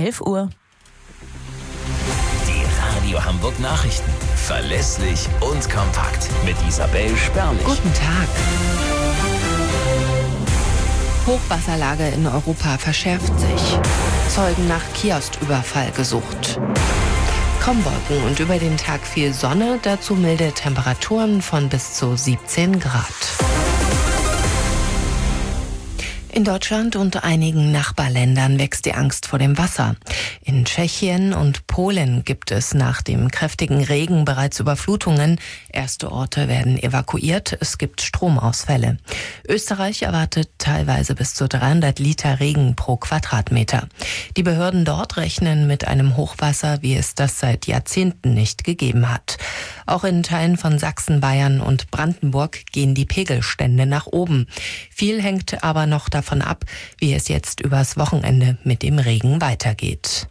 11 Uhr. Die Radio Hamburg Nachrichten. Verlässlich und kompakt. Mit Isabel Sperlich. Guten Tag. Hochwasserlage in Europa verschärft sich. Zeugen nach Kiosküberfall gesucht. Kaum Wolken und über den Tag viel Sonne, dazu milde Temperaturen von bis zu 17 Grad. In Deutschland und einigen Nachbarländern wächst die Angst vor dem Wasser. In Tschechien und Polen gibt es nach dem kräftigen Regen bereits Überflutungen. Erste Orte werden evakuiert, es gibt Stromausfälle. Österreich erwartet teilweise bis zu 300 Liter Regen pro Quadratmeter. Die Behörden dort rechnen mit einem Hochwasser, wie es das seit Jahrzehnten nicht gegeben hat. Auch in Teilen von Sachsen, Bayern und Brandenburg gehen die Pegelstände nach oben. Viel hängt aber noch davon ab, wie es jetzt übers Wochenende mit dem Regen weitergeht.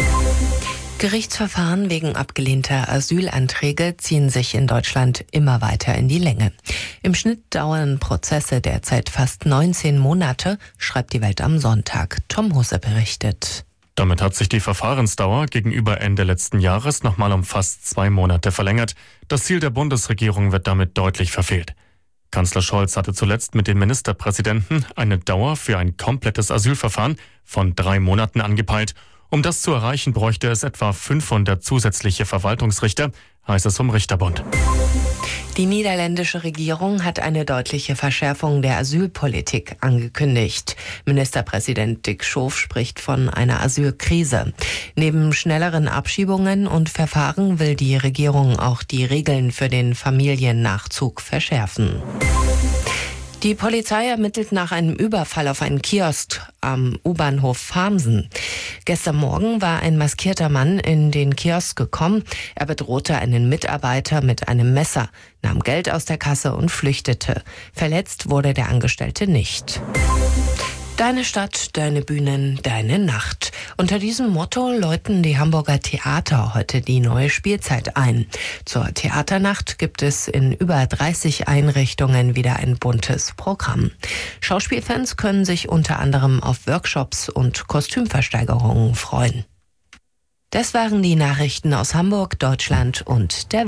Gerichtsverfahren wegen abgelehnter Asylanträge ziehen sich in Deutschland immer weiter in die Länge. Im Schnitt dauern Prozesse derzeit fast 19 Monate, schreibt die Welt am Sonntag. Tom Husse berichtet. Damit hat sich die Verfahrensdauer gegenüber Ende letzten Jahres nochmal um fast 2 Monate verlängert. Das Ziel der Bundesregierung wird damit deutlich verfehlt. Kanzler Scholz hatte zuletzt mit den Ministerpräsidenten eine Dauer für ein komplettes Asylverfahren von 3 Monaten angepeilt. Um das zu erreichen, bräuchte es etwa 500 zusätzliche Verwaltungsrichter, heißt es vom Richterbund. Die niederländische Regierung hat eine deutliche Verschärfung der Asylpolitik angekündigt. Ministerpräsident Dick Schoof spricht von einer Asylkrise. Neben schnelleren Abschiebungen und Verfahren will die Regierung auch die Regeln für den Familiennachzug verschärfen. Die Polizei ermittelt nach einem Überfall auf einen Kiosk am U-Bahnhof Farmsen. Gestern Morgen war ein maskierter Mann in den Kiosk gekommen. Er bedrohte einen Mitarbeiter mit einem Messer, nahm Geld aus der Kasse und flüchtete. Verletzt wurde der Angestellte nicht. Deine Stadt, deine Bühnen, deine Nacht. Unter diesem Motto läuten die Hamburger Theater heute die neue Spielzeit ein. Zur Theaternacht gibt es in über 30 Einrichtungen wieder ein buntes Programm. Schauspielfans können sich unter anderem auf Workshops und Kostümversteigerungen freuen. Das waren die Nachrichten aus Hamburg, Deutschland und der Welt.